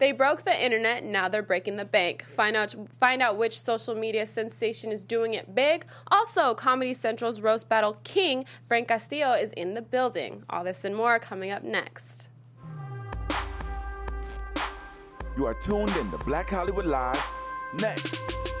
They broke the internet, now they're breaking the bank. Find out which social media sensation is doing it big. Also, Comedy Central's Roast Battle King, Frank Castillo, is in the building. All this and more coming up next. You are tuned in to Black Hollywood Live. Next.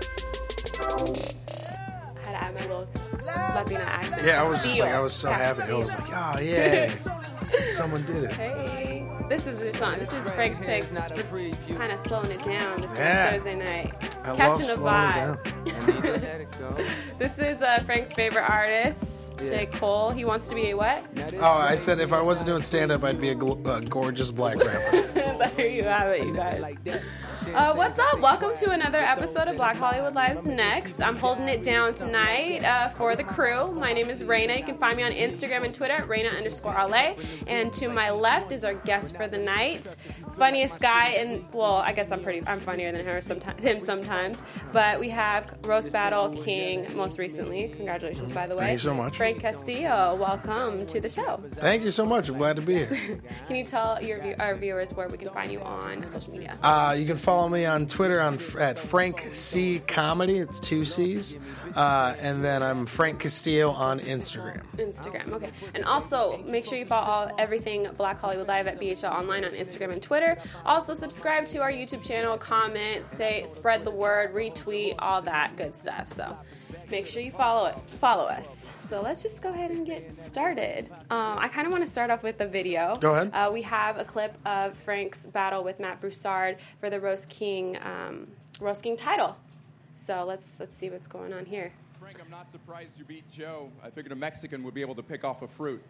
I had to add my little Latina accent. Yeah, I was so happy. I was like, oh, yeah. Someone did it. Hey, this is your song. This is Frank's pick. We're kind of slowing it down. This is Thursday night. I Catching a love slowing vibe. This is Frank's favorite artist, J. Cole. He wants to be a what? Oh, I said if I wasn't doing stand-up, I'd be a gorgeous black rapper. There you have it, you guys. What's up? Welcome to another episode of Black Hollywood Live's Next. I'm holding it down tonight for the crew. My name is Raina. You can find me on Instagram and Twitter at Raina_LA. And to my left is our guest for the night, funniest guy, and well, I guess I'm funnier than him sometimes. But we have Roast Battle King most recently. Congratulations, by the way. Thank you so much. Frank Castillo, welcome to the show. Thank you so much. I'm glad to be here. Can you tell our viewers where we can find you on social media? You can follow me on Twitter at Frank C Comedy. It's 2 C's. And then I'm Frank Castillo on Instagram. Instagram, okay. And also, make sure you follow everything Black Hollywood Live at BHL Online on Instagram and Twitter. Also, subscribe to our YouTube channel, comment, spread the word, retweet, all that good stuff. So make sure you follow us. So let's just go ahead and get started. I kind of want to start off with the video. Go ahead. We have a clip of Frank's battle with Matt Broussard for the Roast King title. So let's see what's going on here. Frank, I'm not surprised you beat Joe. I figured a Mexican would be able to pick off a fruit.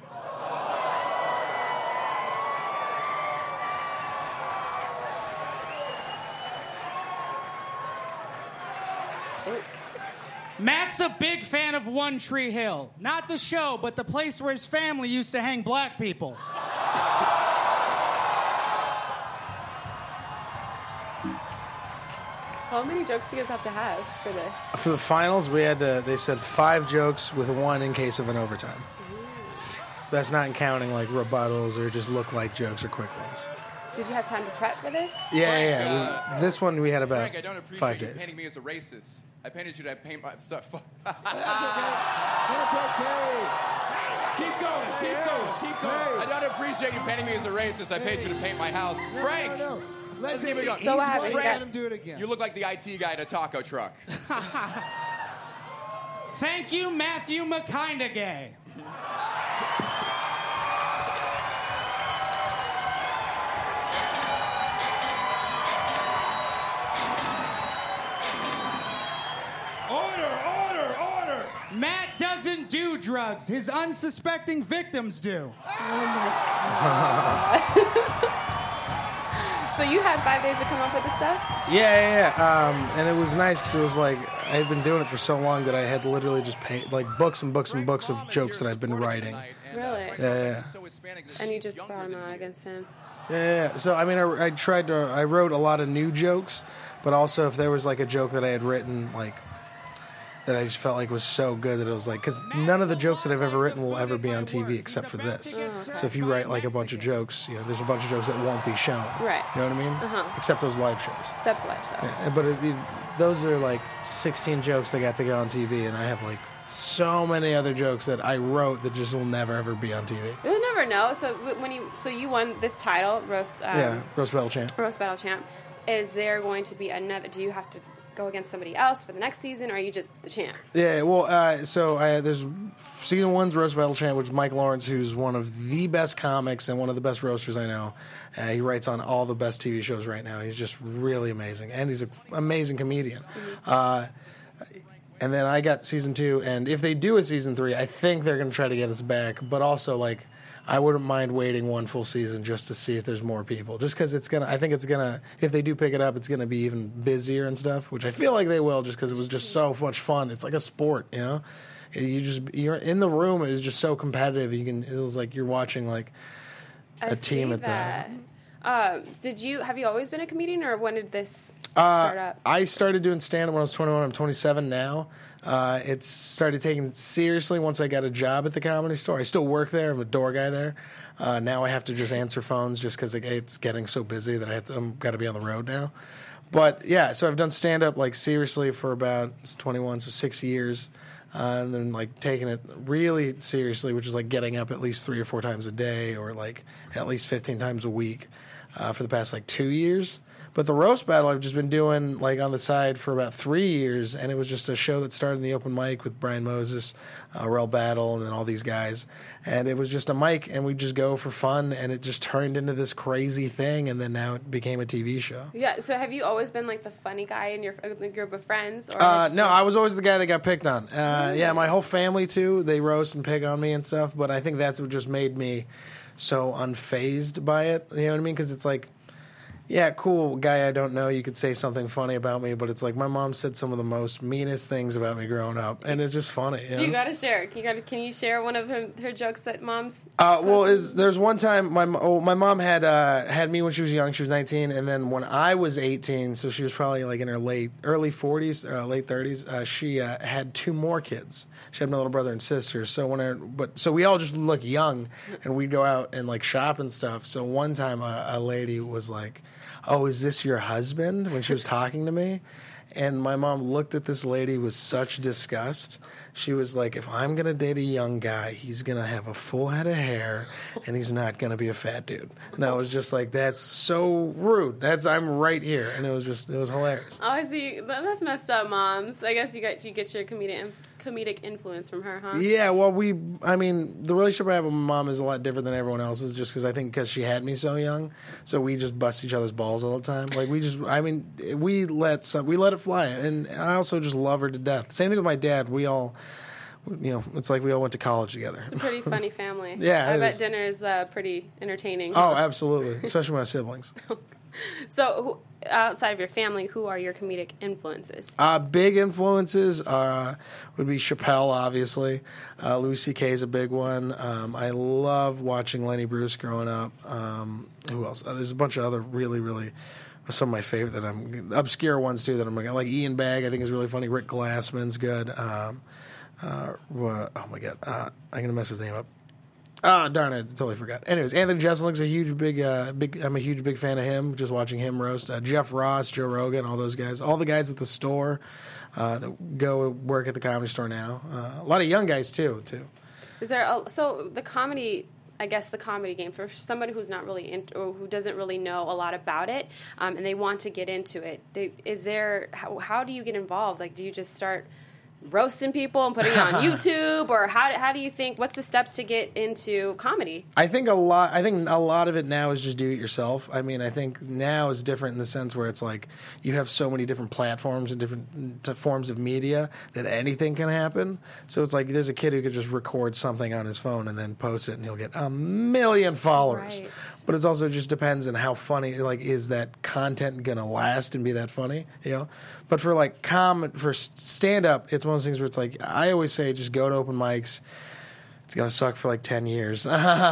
Matt's a big fan of One Tree Hill. Not the show, but the place where his family used to hang black people. How many jokes do you guys have for this? For the finals, they said 5 jokes with 1 in case of an overtime. That's not counting like rebuttals or just look like jokes or quick ones. Did you have time to prep for this? Yeah. This one we had about Frank, I don't appreciate 5 you days. painting me as a racist. I painted you to paint my... That's okay. That's okay. Keep going. I don't appreciate you painting me as a racist. I paid you to paint my house. Frank! No. Let's give it a go. So what happened? Let him do it again. You look like the IT guy at a taco truck. Thank you, Matthew McConaughey. Order! Matt doesn't do drugs. His unsuspecting victims do. Oh my God. So you had 5 days to come up with the stuff? Yeah. And it was nice because it was like I had been doing it for so long that I had literally just paid like books and books and books of jokes that I'd been writing. Really? Yeah. And you just brought them out against him? Yeah. So I mean, I wrote a lot of new jokes, but also if there was like a joke that I had written like that I just felt like was so good that it was like, because none of the jokes that I've ever written will ever be on TV except for this. Oh, okay. So if you write like a bunch of jokes, there's a bunch of jokes that won't be shown. Right. You know what I mean? Uh-huh. Except those live shows. Except live shows. Yeah, but those are like 16 jokes that got to go on TV, and I have like so many other jokes that I wrote that just will never ever be on TV. You'll never know. So you won this title, Roast Battle Champ. Roast Battle Champ. Is there going to be another? Do you have to go against somebody else for the next season, or are you just the champ? Yeah, well, there's season 1's Roast Battle Champ, which is Mike Lawrence, who's one of the best comics and one of the best roasters I know. He writes on all the best TV shows right now. He's just really amazing, and he's an amazing comedian. Mm-hmm. And then I got season 2, and if they do a season 3, I think they're going to try to get us back, but also, like, I wouldn't mind waiting one full season just to see if there's more people. Just because I think it's gonna, if they do pick it up, it's gonna be even busier and stuff, which I feel like they will, just because it was just so much fun. It's like a sport, You're in the room. It was just so competitive. It was like you're watching like a team at that. Have you always been a comedian, or when did this start up? I started doing stand-up when I was 21. I'm 27 now. It started taking seriously once I got a job at the Comedy Store. I still work there. I'm a door guy there. Now I have to just answer phones just because it's getting so busy that I'm got to be on the road now. But yeah, so I've done stand-up like seriously for about 21, so 6 years. And then like taking it really seriously, which is like getting up at least 3 or 4 times a day, or like at least 15 times a week for the past like 2 years. But the roast battle I've just been doing like on the side for about 3 years, and it was just a show that started in the open mic with Brian Moses, Rel Battle, and then all these guys. And it was just a mic, and we'd just go for fun, and it just turned into this crazy thing, and then now it became a TV show. Yeah, so have you always been like the funny guy in your group of friends? Or No, I was always the guy that got picked on. Yeah, my whole family too, they roast and pick on me and stuff, but I think that's what just made me so unfazed by it. You know what I mean? Because it's like, yeah, cool guy I don't know, you could say something funny about me, but it's like my mom said some of the most meanest things about me growing up, and it's just funny. You know? You gotta share. Can you share one of her jokes that mom's? There's one time my mom had me when she was young. She was 19, and then when I was 18, so she was probably like in her early 40s, late 30s. She had 2 more kids. She had my little brother and sister. So we all just look young, and we'd go out and like shop and stuff. So one time a lady was like, "Oh, is this your husband?" when she was talking to me. And my mom looked at this lady with such disgust. She was like, "If I'm going to date a young guy, he's going to have a full head of hair, and he's not going to be a fat dude." And I was just like, that's so rude. I'm right here. And it was hilarious. Oh, I see. That's messed up, moms. I guess you get your comedic influence from her, huh? Yeah, well, the relationship I have with my mom is a lot different than everyone else's, just because I think because she had me so young, so we just bust each other's balls all the time. Like we let it fly, and I also just love her to death. Same thing with my dad. We all, it's like we all went to college together. It's a pretty funny family. Yeah, I bet dinner is pretty entertaining. Oh, absolutely, especially my siblings. So, outside of your family, who are your comedic influences? Big influences would be Chappelle, obviously. Louis C.K. is a big one. I love watching Lenny Bruce growing up. Who else? There's a bunch of other really, really some of my favorite obscure ones too that I'm like Ian Bagg. I think is really funny. Rick Glassman's good. Oh my god, I'm gonna mess his name up. Oh, darn it, I totally forgot. Anyways, Anthony Jeselnik's a huge, I'm a huge, big fan of him, just watching him roast. Jeff Ross, Joe Rogan, all those guys. All the guys at the store that go work at the Comedy Store now. A lot of young guys, too. Is there so the comedy... I guess the comedy game, for somebody who's not really or who doesn't really know a lot about it, and they want to get into it, how do you get involved? Like, do you just start roasting people and putting it on YouTube, or how do you think? What's the steps to get into comedy? I think a lot of it now is just do it yourself. I mean, I think now is different in the sense where it's like you have so many different platforms and different forms of media that anything can happen. So it's like there's a kid who could just record something on his phone and then post it, and he'll get 1 million followers. Right. But it also just depends on how funny. Like, is that content gonna last and be that funny? But for stand up, it's one of those things where it's like I always say, just go to open mics. It's gonna suck for like 10 years,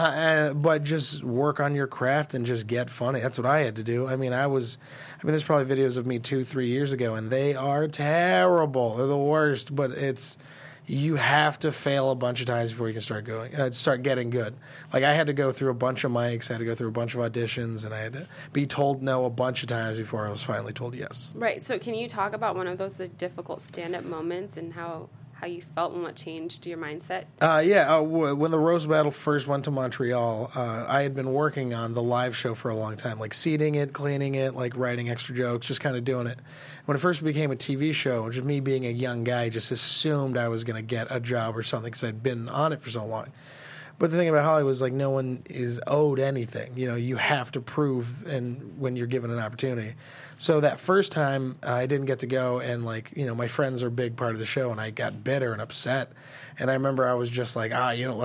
but just work on your craft and just get funny. That's what I had to do. There's probably videos of me 2-3 years ago, and they are terrible. They're the worst. But you have to fail a bunch of times before you can start getting good. Like, I had to go through a bunch of mics, I had to go through a bunch of auditions, and I had to be told no a bunch of times before I was finally told yes. Right. So can you talk about one of those difficult stand-up moments and how you felt and what changed your mindset? When the roast battle first went to Montreal, I had been working on the live show for a long time, like seating it, cleaning it, like writing extra jokes, just kind of doing it. When it first became a TV show, just me being a young guy, just assumed I was going to get a job or something because I'd been on it for so long. But the thing about Hollywood is, like, no one is owed anything. You have to prove when you're given an opportunity. So that first time, I didn't get to go, and, my friends are a big part of the show, and I got bitter and upset. And I remember I was just like,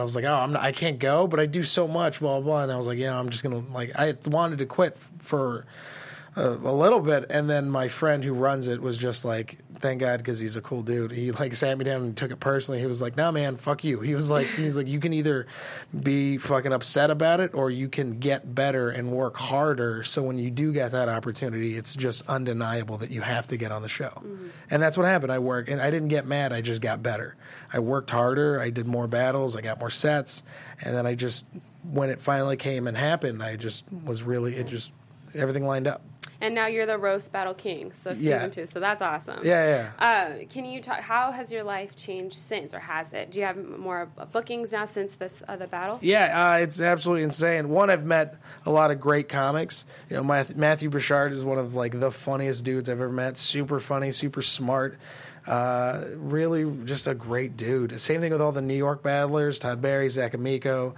I can't go, but I do so much, blah, blah, blah. And I was like, I'm just going to, I wanted to quit for a little bit, and then my friend who runs it was just like, thank God, because he's a cool dude. He like sat me down and took it personally. He was like, "No, man, fuck you." He's like, you can either be fucking upset about it, or you can get better and work harder. So when you do get that opportunity, it's just undeniable that you have to get on the show. Mm-hmm. And that's what happened. I worked, and I didn't get mad. I just got better. I worked harder. I did more battles. I got more sets, and then I just, when it finally came and happened, I just was really, everything lined up. And now you're the roast battle king, so season 2. So that's awesome. Yeah. Can you talk? How has your life changed since, or has it? Do you have more bookings now since this the battle? Yeah, it's absolutely insane. One, I've met a lot of great comics. You know, Matthew Bouchard is one of like the funniest dudes I've ever met. Super funny, super smart. Really just a great dude. Same thing with all the New York battlers, Todd Barry, Zach Amico,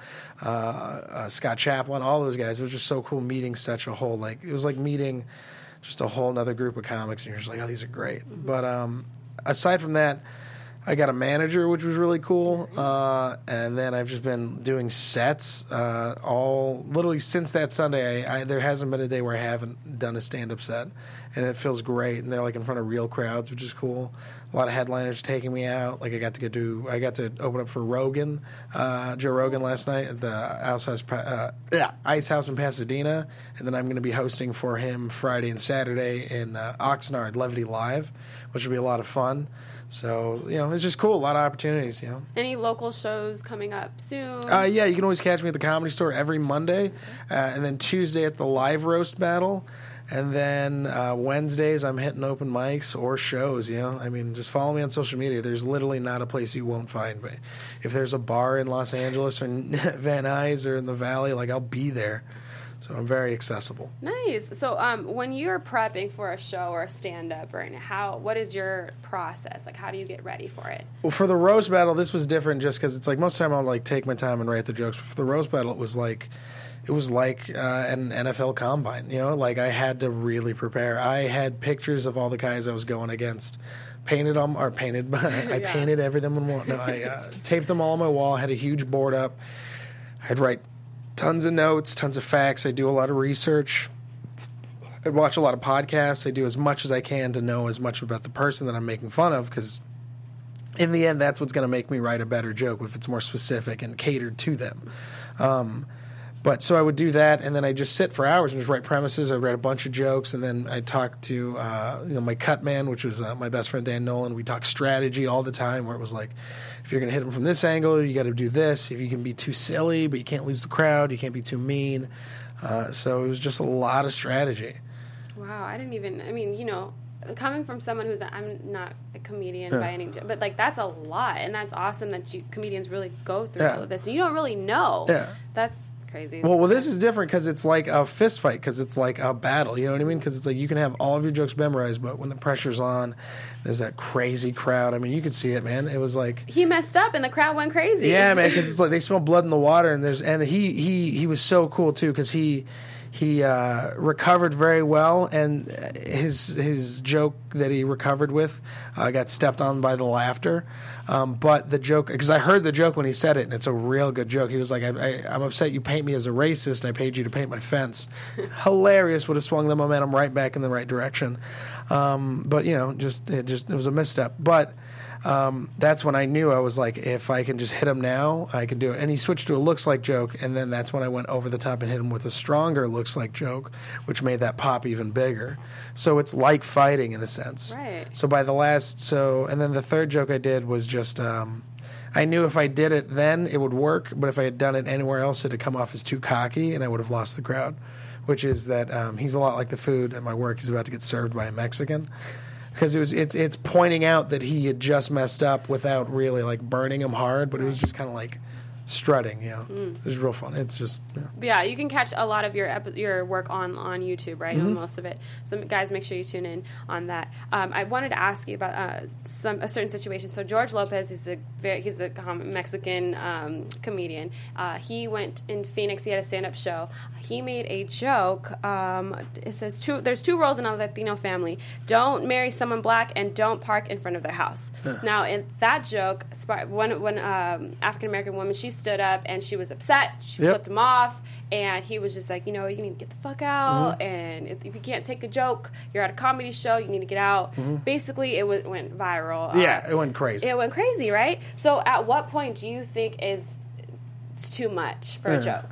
Scott Chaplin, all those guys. It was just so cool meeting such a whole, like, it was like meeting just a whole nother group of comics, and you're just like, oh, these are great. Mm-hmm. But aside from that, I got a manager, which was really cool, and then I've just been doing sets literally since that Sunday. There hasn't been a day where I haven't done a stand-up set, and it feels great. And they're like in front of real crowds, which is cool. A lot of headliners taking me out. Like I got to open up for Rogan, Joe Rogan last night at the Ice House in Pasadena, and then I'm going to be hosting for him Friday and Saturday in Oxnard, Levity Live, which will be a lot of fun. So, you know, it's just cool. A lot of opportunities, you know. Any local shows coming up soon? Yeah, you can always catch me at the Comedy Store every Monday, and then Tuesday at the Live Roast Battle. And then Wednesdays, I'm hitting open mics or shows, you know. I mean, just follow me on social media. There's literally not a place you won't find me. If there's a bar in Los Angeles or Van Nuys or in the Valley, like, I'll be there. So I'm very accessible. Nice. So when you're prepping for a show or a stand-up, what is your process? Like, how do you get ready for it? Well, for the roast battle, this was different just because it's like most of the time I'll like take my time and write the jokes. But for the roast battle, it was like an NFL combine. You know, like I had to really prepare. I had pictures of all the guys I was going against. I painted everything on one. No, I taped them all on my wall. I had a huge board up. I'd write tons of notes, tons of facts. I do a lot of research. I watch a lot of podcasts. I do as much as I can to know as much about the person that I'm making fun of, because in the end, that's what's going to make me write a better joke if it's more specific and catered to them. But so I would do that, and then I just sit for hours and just write premises. I write a bunch of jokes, and then I talk to my cut man, which was my best friend Dan Nolan. We talk strategy all the time, where it was like, if you're going to hit him from this angle, you got to do this. If you can be too silly, but you can't lose the crowd, you can't be too mean. So it was just a lot of strategy. Wow, coming from someone I'm not a comedian by any, but like that's a lot, and that's awesome that comedians really go through all of this. And you don't really know. Yeah, that's crazy. Well, this is different because it's like a fist fight, because it's like a battle. You know what I mean? Because it's like you can have all of your jokes memorized, but when the pressure's on, there's that crazy crowd. I mean, you could see it, man. It was like he messed up and the crowd went crazy. Yeah, man, because it's like they smell blood in the water, and he was so cool too, because he recovered very well, and his joke that he recovered with got stepped on by the laughter. But the joke, because I heard the joke when he said it, and it's a real good joke. He was like, I'm upset you paint me as a racist, and I paid you to paint my fence. Hilarious, would have swung the momentum right back in the right direction. But, you know, it was a misstep. But that's when I knew. I was like, if I can just hit him now, I can do it. And he switched to a looks like joke, and then that's when I went over the top and hit him with a stronger looks like joke, which made that pop even bigger. So it's like fighting in a sense. Right. So and then the third joke I did was just, I knew if I did it then it would work, but if I had done it anywhere else it had come off as too cocky and I would have lost the crowd, which is that he's a lot like the food at my work. He's about to get served by a Mexican. Because it's pointing out that he had just messed up without really like burning him hard, but it was just kind of like strutting, you know. It was real fun. It's just yeah. You can catch a lot of your work on YouTube, right? Mm-hmm. Most of it. So guys, make sure you tune in on that. I wanted to ask you about a certain situation. So George Lopez is he's a Mexican comedian. He went in Phoenix. He had a stand-up show. He made a joke. It says there's two rules in a Latino family: don't marry someone black and don't park in front of their house. Now, in that joke, one African American woman, she stood up and she was upset. She flipped him off, and he was just like, you know, you need to get the fuck out, and if you can't take a joke, you're at a comedy show, you need to get out. Basically, it went viral. Yeah, it went crazy. It went crazy, right? So at what point do you think it's too much for a joke?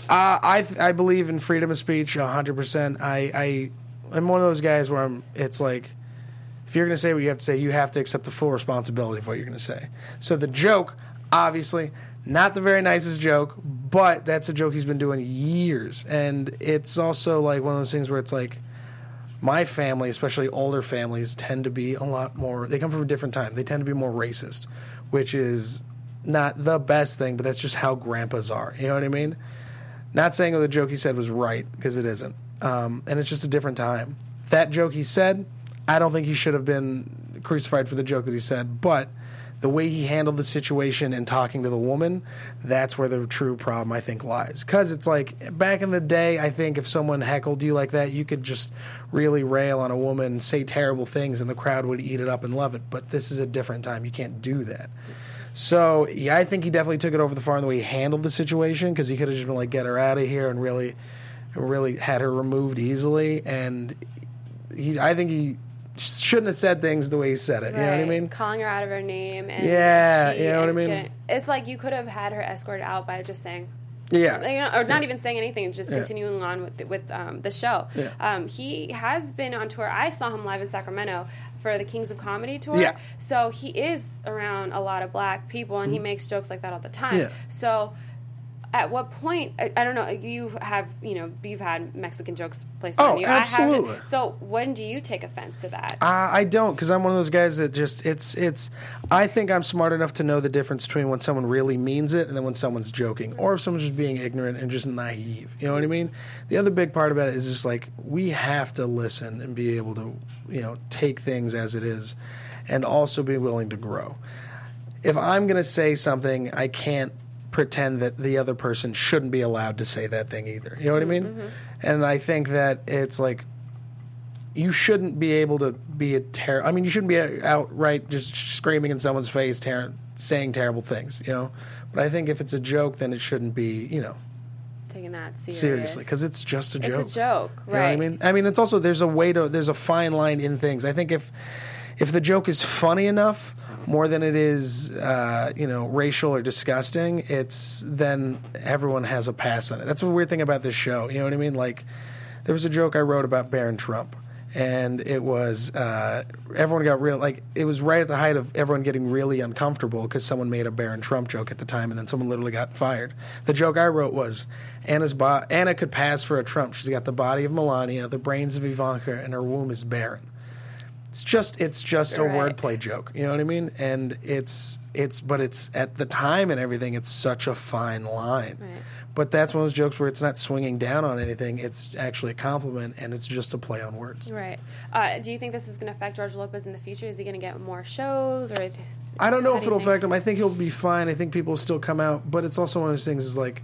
I believe in freedom of speech 100%. I'm one of those guys where it's like, if you're going to say what you have to say, you have to accept the full responsibility for what you're going to say. So the joke, obviously, not the very nicest joke, but that's a joke he's been doing years. And it's also like one of those things where it's like, my family, especially older families, tend to be a lot more, they come from a different time. They tend to be more racist, which is not the best thing, but that's just how grandpas are. You know what I mean? Not saying the joke he said was right, because it isn't. And it's just a different time. That joke he said, I don't think he should have been crucified for the joke that he said, but the way he handled the situation and talking to the woman, that's where the true problem, I think, lies. Because it's like, back in the day, I think if someone heckled you like that, you could just really rail on a woman, say terrible things, and the crowd would eat it up and love it. But this is a different time. You can't do that. So, yeah, I think he definitely took it over the far in the way he handled the situation, because he could have just been like, get her out of here, and really had her removed easily. And I think he shouldn't have said things the way he said it. Right. You know what I mean? Calling her out of her name. And you know what I mean? It's like you could have had her escorted out by just saying, or not even saying anything, just continuing on with the show. Yeah. He has been on tour. I saw him live in Sacramento for the Kings of Comedy tour. Yeah. So he is around a lot of black people, and he makes jokes like that all the time. Yeah. So at what point, I don't know, you've had Mexican jokes placed on you. Absolutely. So when do you take offense to that? I don't, because I'm one of those guys that just, I think I'm smart enough to know the difference between when someone really means it and then when someone's joking, or if someone's just being ignorant and just naive. You know what I mean? The other big part about it is just like, we have to listen and be able to, take things as it is, and also be willing to grow. If I'm going to say something, I can't pretend that the other person shouldn't be allowed to say that thing either. You know what I mean? Mm-hmm. And I think that it's like, you shouldn't be able to be you shouldn't be outright just screaming in someone's face, saying terrible things, But I think if it's a joke, then it shouldn't be, taking that seriously, because it's just a joke. It's a joke, right? You know what I mean? I mean, it's also, there's a fine line in things. I think if the joke is funny enough, more than it is, racial or disgusting, then everyone has a pass on it. That's the weird thing about this show. You know what I mean? Like, there was a joke I wrote about Barron Trump, and it was everyone got real. Like, it was right at the height of everyone getting really uncomfortable because someone made a Barron Trump joke at the time, and then someone literally got fired. The joke I wrote was Anna could pass for a Trump. She's got the body of Melania, the brains of Ivanka, and her womb is barren. It's just a wordplay joke, you know what I mean? And but it's at the time and everything, it's such a fine line. Right. But that's one of those jokes where it's not swinging down on anything. It's actually a compliment, and it's just a play on words. Right. Do you think this is going to affect George Lopez in the future? Is he going to get more shows? Or I don't know if it'll affect him. I think he'll be fine. I think people will still come out. But it's also one of those things is like,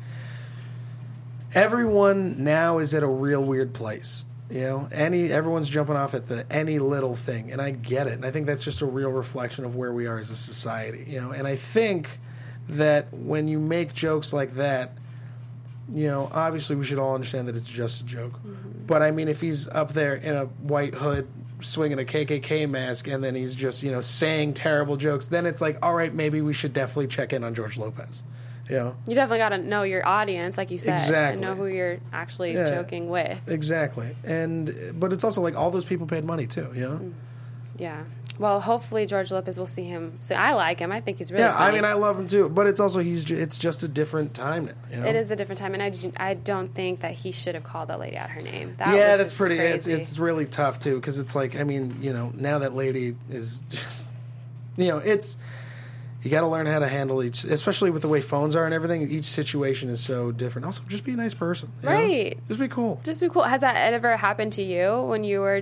everyone now is at a real weird place. Everyone's jumping off at any little thing, and I get it. And I think that's just a real reflection of where we are as a society, And I think that when you make jokes like that, obviously we should all understand that it's just a joke. Mm-hmm. But I mean, if he's up there in a white hood swinging a KKK mask and then he's just, saying terrible jokes, then it's like, all right, maybe we should definitely check in on George Lopez. You definitely got to know your audience, like you said, exactly. And know who you're actually joking with. Exactly. But it's also like all those people paid money too, Yeah. Well, hopefully George Lopez will see him. So I like him. I think he's really funny. I mean, I love him too. But it's also it's just a different time now. It is a different time, and I don't think that he should have called that lady out her name. That's pretty. It's really tough too, because it's like, I mean, now that lady is just, it's. You got to learn how to handle each, especially with the way phones are and everything. Each situation is so different. Also, just be a nice person. Right. Just be cool. Has that ever happened to you when you're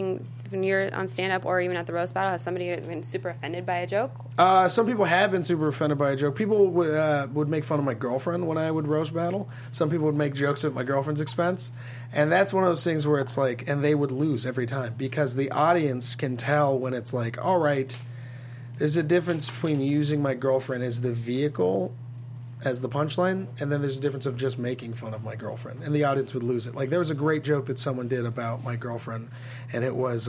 on stand-up or even at the roast battle? Has somebody been super offended by a joke? Some people have been super offended by a joke. People would make fun of my girlfriend when I would roast battle. Some people would make jokes at my girlfriend's expense. And that's one of those things where it's like, and they would lose every time because the audience can tell when it's like, all right, there's a difference between using my girlfriend as the vehicle as the punchline, and then there's a difference of just making fun of my girlfriend, and the audience would lose it. Like, there was a great joke that someone did about my girlfriend, and it was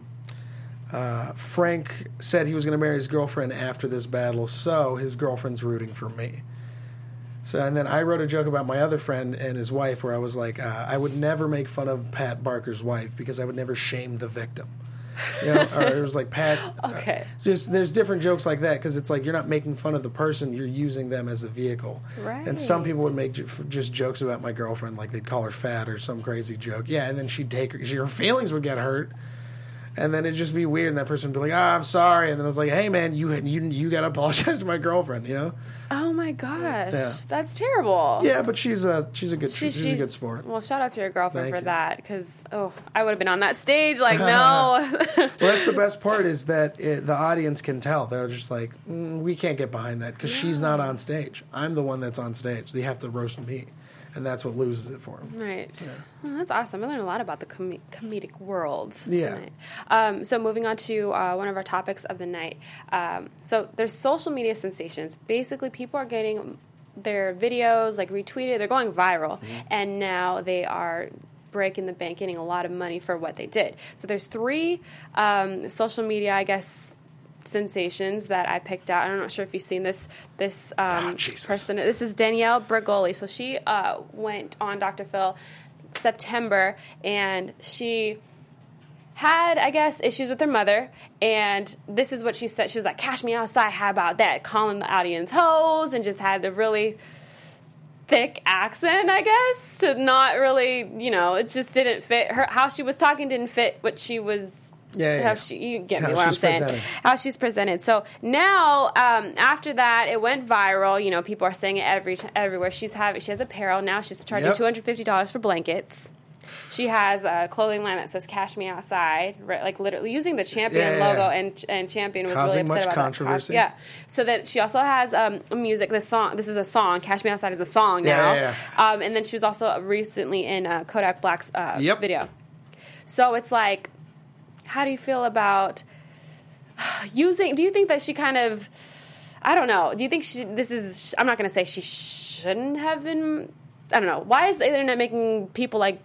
Frank said he was going to marry his girlfriend after this battle, so his girlfriend's rooting for me. So, and then I wrote a joke about my other friend and his wife where I was like, I would never make fun of Pat Barker's wife because I would never shame the victim. You know, or it was like Pat. Okay. Just there's different jokes like that because it's like you're not making fun of the person, you're using them as a vehicle. Right. And some people would make just jokes about my girlfriend, like they'd call her fat or some crazy joke. Yeah, and then she'd take her feelings would get hurt. And then it'd just be weird, and that person would be like, I'm sorry. And then I was like, hey, man, you got to apologize to my girlfriend, you know? Oh, my gosh. Yeah. That's terrible. Yeah, but she's a good sport. Well, shout out to your girlfriend Thank for you. that, because, I would have been on that stage like, no. Well, that's the best part is that the audience can tell. They're just like, we can't get behind that because she's not on stage. I'm the one that's on stage. They have to roast me. And that's what loses it for them. Right. Yeah. Well, that's awesome. I learned a lot about the comedic world Yeah. tonight. So moving on to one of our topics of the night. So there's social media sensations. Basically, people are getting their videos like retweeted. They're going viral. Mm-hmm. And now they are breaking the bank, getting a lot of money for what they did. So there's 3 social media, I guess, sensations that I picked out. I'm not sure if you've seen this person. This is Danielle Bregoli. So she went on Dr. Phil September, and she had, I guess, issues with her mother, and this is what she said. She was like, cash me outside, how about that? Calling the audience hoes, and just had a really thick accent, I guess, to not really, it just didn't fit her. How she was talking didn't fit what she was. You get me what I'm saying. How she's presented. So now, after that, it went viral. People are saying it everywhere. She has apparel now. She's charging $250 for blankets. She has a clothing line that says "Cash Me Outside," right? Like literally using the Champion logo, and Champion was causing really upset much about controversy. that. So that she also has music. This is a song. "Cash Me Outside" is a song now. And then she was also recently in Kodak Black's video. So it's like, how do you feel about using? Do you think that she kind of, I don't know. Do you think I'm not going to say she shouldn't have been, I don't know. Why is the internet making people like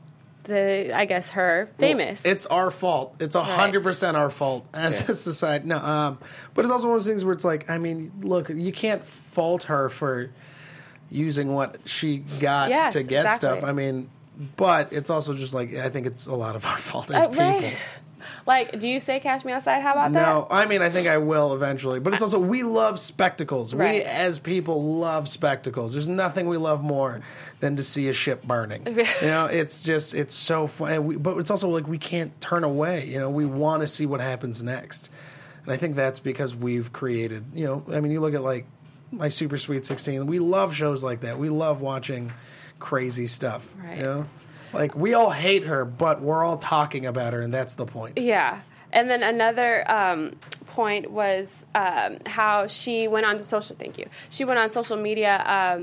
her famous? Well, it's our fault. It's 100% our fault as a society. No, but it's also one of those things where it's like, I mean, look, you can't fault her for using what she got to get stuff. I mean, but it's also just like, I think it's a lot of our fault as people. Right. Like, do you say "Cash Me Outside"? How about that? No, I mean, I think I will eventually. But it's also, we love spectacles. Right. We, as people, love spectacles. There's nothing we love more than to see a ship burning. It's so fun. But it's also like we can't turn away. We want to see what happens next. And I think that's because we've created, I mean, you look at, like, My Super Sweet 16. We love shows like that. We love watching crazy stuff, Right. Like, we all hate her, but we're all talking about her, and that's the point. Yeah. And then another point was how she went on to social. Thank you. She went on social media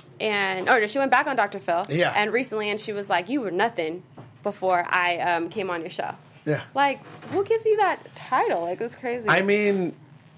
she went back on Dr. Phil. Yeah. And recently, and she was like, "You were nothing before I came on your show." Yeah. Like, who gives you that title? Like, it's crazy. I mean,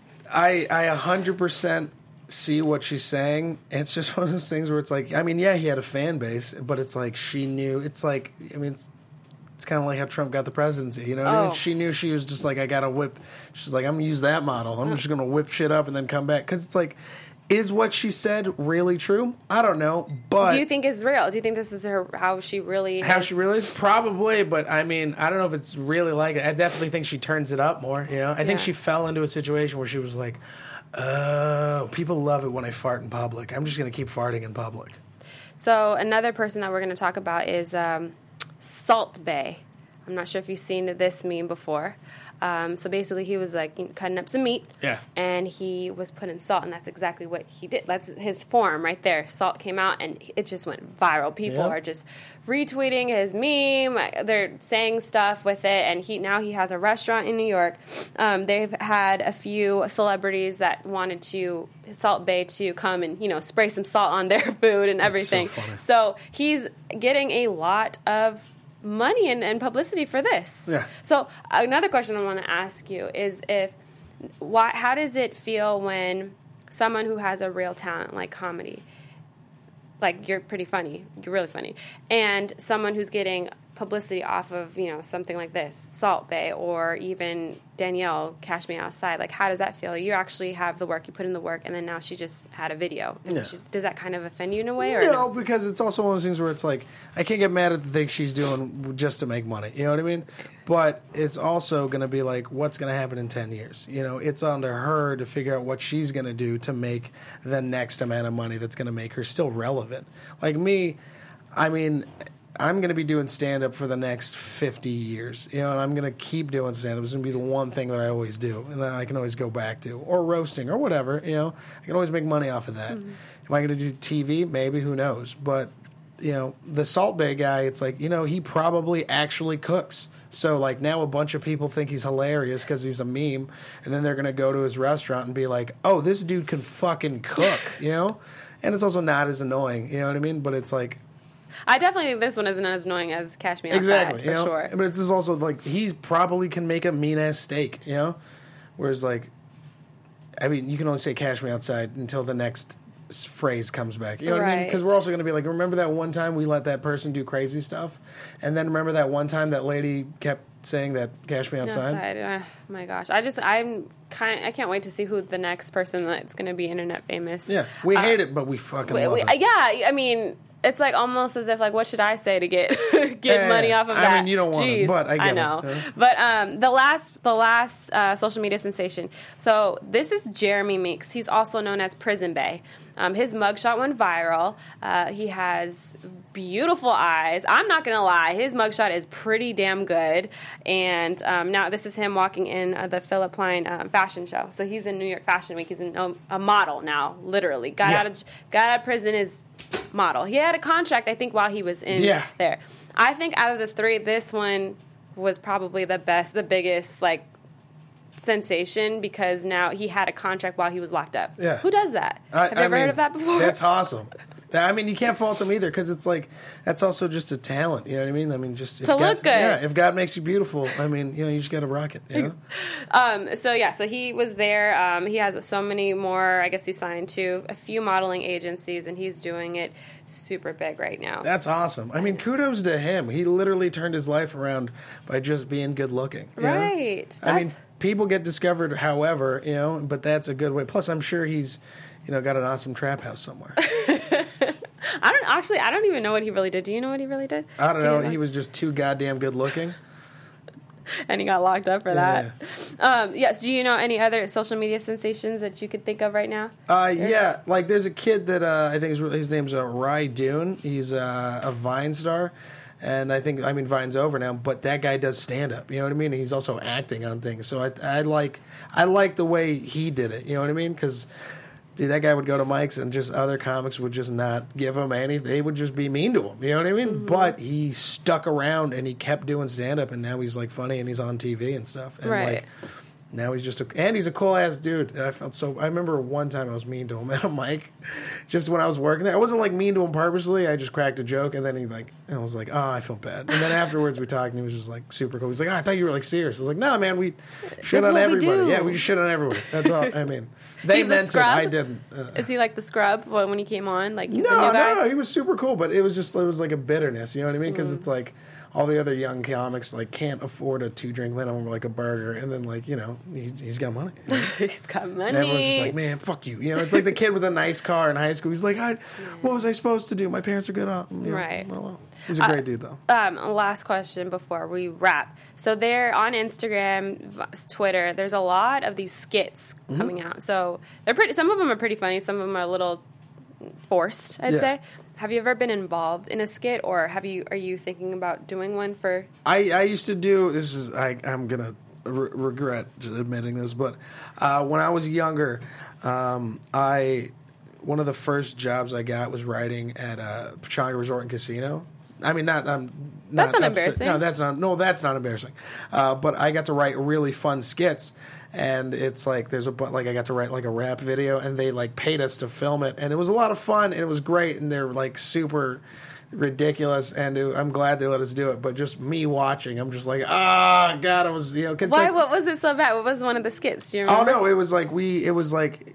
I 100% see what she's saying. It's just one of those things where it's like, I mean, yeah, he had a fan base, but it's like she knew. It's like, I mean, it's kind of like how Trump got the presidency. You know what I mean? She knew she was just like, I got to whip. She's like, I'm going to use that model. I'm just going to whip shit up and then come back. Because it's like, is what she said really true? I don't know. But do you think it's real? Do you think this is how she really How she really is? Probably. But I mean, I don't know if it's really like it. I definitely think she turns it up more. I think she fell into a situation where she was like, oh, people love it when I fart in public. I'm just going to keep farting in public. So another person that we're going to talk about is Salt Bae. I'm not sure if you've seen this meme before. So basically, he was like cutting up some meat, and he was putting salt, and that's exactly what he did. That's his form right there. Salt came out, and it just went viral. People are just retweeting his meme. They're saying stuff with it, and now he has a restaurant in New York. They've had a few celebrities that wanted Salt Bae to come and spray some salt on their food and everything. So funny. So he's getting a lot of money and publicity for this. Yeah. So another question I want to ask you is how does it feel when someone who has a real talent like comedy, like you're pretty funny, you're really funny, and someone who's getting publicity off of, you know, something like this, Salt Bae, or even Danielle, Cash Me Outside, like, how does that feel? You actually have the work, you put in the work, and then now she just had a video. And does that kind of offend you in a way? Or no, because it's also one of those things where it's like, I can't get mad at the things she's doing just to make money. You know what I mean? But it's also going to be like, what's going to happen in 10 years? You know, it's on to her to figure out what she's going to do to make the next amount of money that's going to make her still relevant. Like me, I mean, I'm going to be doing stand-up for the next 50 years, you know, and I'm going to keep doing stand-up. It's going to be the one thing that I always do, and then I can always go back to, or roasting, or whatever, you know. I can always make money off of that. Am I going to do TV? Maybe, who knows? But, you know, the Salt Bae guy, it's like, you know, he probably actually cooks. So, like, now a bunch of people think he's hilarious because he's a meme, and then they're going to go to his restaurant and be like, oh, this dude can fucking cook, you know? And it's also not as annoying, you know what I mean? But it's like... I definitely think this one isn't as annoying as Cash Me Outside, exactly, for you know? sure. But it's just also like he probably can make a mean ass steak, you know. Whereas like, I mean, you can only say "Cash Me Outside" until the next phrase comes back. You know what I mean? Because we're also going to be like, remember that one time we let that person do crazy stuff, and then remember that one time that lady kept saying that "Cash Me Outside." Oh my gosh, I can't wait to see who the next person that's going to be internet famous. Yeah, we hate it, but we fucking love it. Yeah, I mean. It's like almost as if like, what should I say to get money off of that? I mean, you don't want it, but I get it. know. Yeah. But the last social media sensation. So this is Jeremy Meeks. He's also known as Prison Bae. His mugshot went viral. He has beautiful eyes. I'm not gonna lie, his mugshot is pretty damn good. And now this is him walking in the Philip Plein fashion show. So he's in New York Fashion Week. He's a model now, literally. Got out of prison is model. He had a contract, I think, while he was in there. I think out of the three, this one was probably the best, the biggest, like, sensation because now he had a contract while he was locked up. Yeah. Who does that? Have you ever heard of that before? That's awesome. I mean, you can't fault him either because it's like that's also just a talent. You know what I mean? I mean, just to look good. Yeah, if God makes you beautiful, I mean, you know, you just got to rock it. You know? So he was there. He has so many more. I guess he signed to a few modeling agencies, and he's doing it super big right now. That's awesome. I mean, kudos to him. He literally turned his life around by just being good looking. Right. I mean, people get discovered, however, you know, but that's a good way. Plus, I'm sure he's, you know, got an awesome trap house somewhere. I don't even know what he really did. Do you know what he really did? I don't know. He was just too goddamn good looking. And he got locked up for that. Yes. Do you know any other social media sensations that you could think of right now? Yeah. Like there's a kid that I think his name's Rai Dune. He's a Vine star. And I mean, Vine's over now, but that guy does stand up. You know what I mean? He's also acting on things. So I like the way he did it. You know what I mean? Because dude, that guy would go to mics and just other comics would just not give him anything. They would just be mean to him. You know what I mean? Mm-hmm. But he stuck around and he kept doing stand up, and now he's like funny and he's on TV and stuff. And like now he's just and he's a cool ass dude. And I remember one time I was mean to him at a mic, just when I was working there. I wasn't like mean to him purposely. I just cracked a joke, and then I was like, oh, I feel bad. And then afterwards we talked, and he was just like super cool. He's like, oh, I thought you were like serious. I was like, no, man, we shit on everybody. Yeah, we just shit on everybody. That's all. I mean, they meant it. I didn't. Is he like the scrub when he came on? Like he's no, he was super cool, but it was like a bitterness. You know what I mean? Because it's like all the other young comics like can't afford a 2-drink minimum like a burger, and then like, you know, he's got money. You know? He's got money. And everyone's just like, man, fuck you. You know, it's like the kid with a nice car in high school. He's like, what was I supposed to do? My parents are good off. You know, right. Well, he's a great dude though. Last question before we wrap. So they're on Instagram, Twitter. There's a lot of these skits coming out. So they're pretty. Some of them are pretty funny. Some of them are a little forced, I'd say. Have you ever been involved in a skit, or are you thinking about doing one for? I used to do this. I'm gonna regret admitting this, but when I was younger, one of the first jobs I got was writing at a Pechanga Resort and Casino. I mean, that's not embarrassing. No, that's not embarrassing. But I got to write really fun skits. And it's like I got to write like a rap video, and they like paid us to film it, and it was a lot of fun, and it was great, and they're like super ridiculous, and I'm glad they let us do it. But just me watching, I'm just like, God, I was, Why? Like, what was it so bad? What was one of the skits? Do you remember? Oh no, it was like it was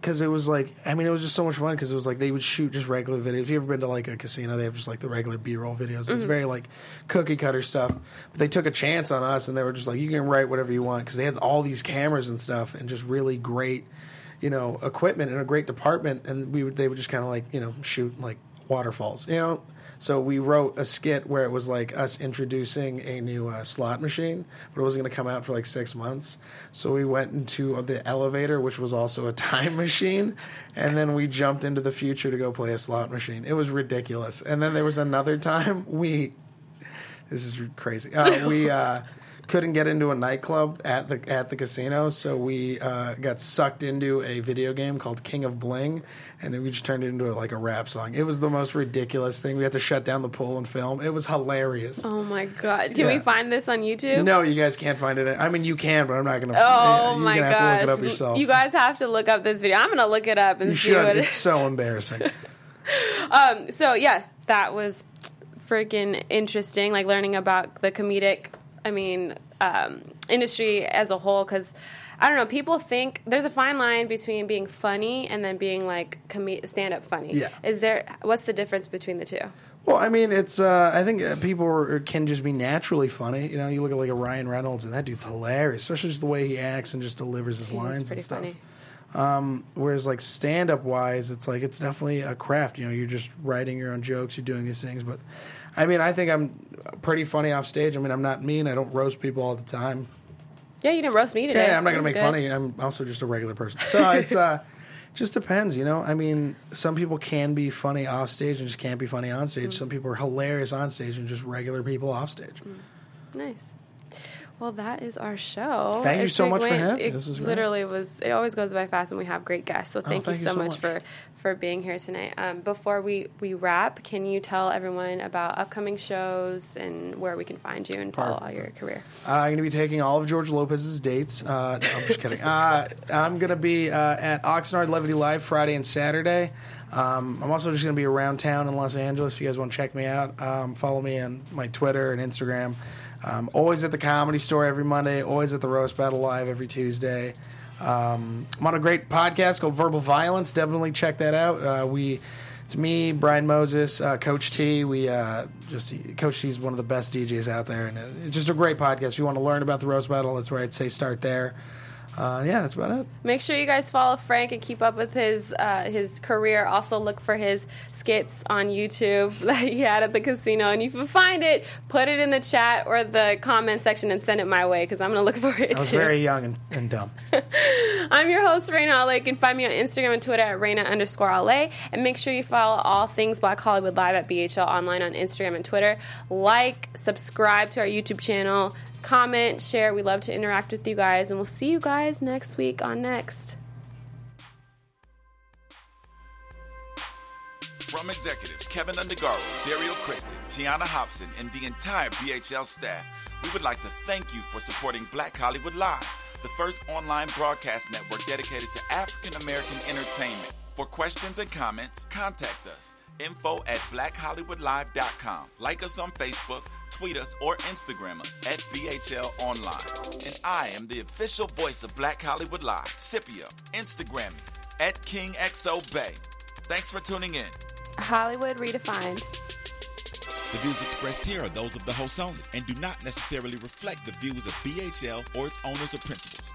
just so much fun because it was like they would shoot just regular videos. If you ever been to like a casino, they have just like the regular B-roll videos. It's very like cookie cutter stuff. But they took a chance on us, and they were just like, you can write whatever you want because they had all these cameras and stuff, and just really great, equipment and a great department, and they would just kind of like shoot like waterfalls, So we wrote a skit where it was like us introducing a new slot machine, but it wasn't going to come out for like 6 months. So we went into the elevator, which was also a time machine, and then we jumped into the future to go play a slot machine. It was ridiculous. And then there was another time this is crazy. We couldn't get into a nightclub at the casino, so we got sucked into a video game called King of Bling, and then we just turned it into like a rap song. It was the most ridiculous thing. We had to shut down the pool and film. It was hilarious. Oh my God! Can we find this on YouTube? No, you guys can't find it. I mean, you can, but I'm not going to. Oh my gosh! Have to look it up yourself. You guys have to look up this video. I'm going to look it up and see what it's so embarrassing. So yes, that was freaking interesting. Like learning about the comedic. Industry as a whole, because I don't know, people think there's a fine line between being funny and then being like stand-up funny. Yeah. What's the difference between the two? Well, I mean, it's I think people can just be naturally funny. You look at like a Ryan Reynolds, and that dude's hilarious, especially just the way he acts and just delivers his lines and stuff. Funny. Whereas like stand-up wise, it's like it's definitely a craft. You're just writing your own jokes, you're doing these things, but I mean, I think I'm pretty funny off stage. I mean, I'm not mean. I don't roast people all the time. Yeah, you didn't roast me today. Yeah, I'm not going to make funny. I'm also just a regular person. So it's just depends, I mean, some people can be funny off stage and just can't be funny on stage. Some people are hilarious on stage and just regular people off stage. Nice. Well, that is our show. Thank you so much for having me. This is literally was. It always goes by fast when we have great guests. So thank you so much for being here tonight. Before we wrap, can you tell everyone about upcoming shows and where we can find you and follow all your career? I'm going to be taking all of George Lopez's dates. No, I'm just kidding. I'm going to be at Oxnard Levity Live Friday and Saturday. I'm also just going to be around town in Los Angeles. If you guys want to check me out, follow me on my Twitter and Instagram. Always at the Comedy Store every Monday. Always at the Roast Battle Live every Tuesday. I'm on a great podcast called Verbal Violence. Definitely check that out. It's me, Brian Moses, Coach T. Coach T is one of the best DJs out there, and it's just a great podcast. If you want to learn about the Roast Battle, that's where I'd say start there. That's about it. Make sure you guys follow Frank and keep up with his career. Also look for his skits on YouTube that he had at the casino. And if you find it, put it in the chat or the comment section and send it my way because I'm going to look for it too. I was very young and dumb. I'm your host, Raina Ale. You can find me on Instagram and Twitter at Raina_Ale. And make sure you follow all things Black Hollywood Live at BHL Online on Instagram and Twitter. Like, subscribe to our YouTube channel. Comment, share. We love to interact with you guys, and we'll see you guys next week on Next. From executives Kevin Undergaro, Dario Kristen, Tiana Hobson, and the entire BHL staff, we would like to thank you for supporting Black Hollywood Live, the first online broadcast network dedicated to African American entertainment. For questions and comments, contact us. info@blackhollywoodlive.com. Like us on Facebook, tweet us, or Instagram us at BHL Online. And I am the official voice of Black Hollywood Live, Scipio. Instagram me at KingXOBay. Thanks for tuning in. Hollywood Redefined. The views expressed here are those of the host only and do not necessarily reflect the views of BHL or its owners or principals.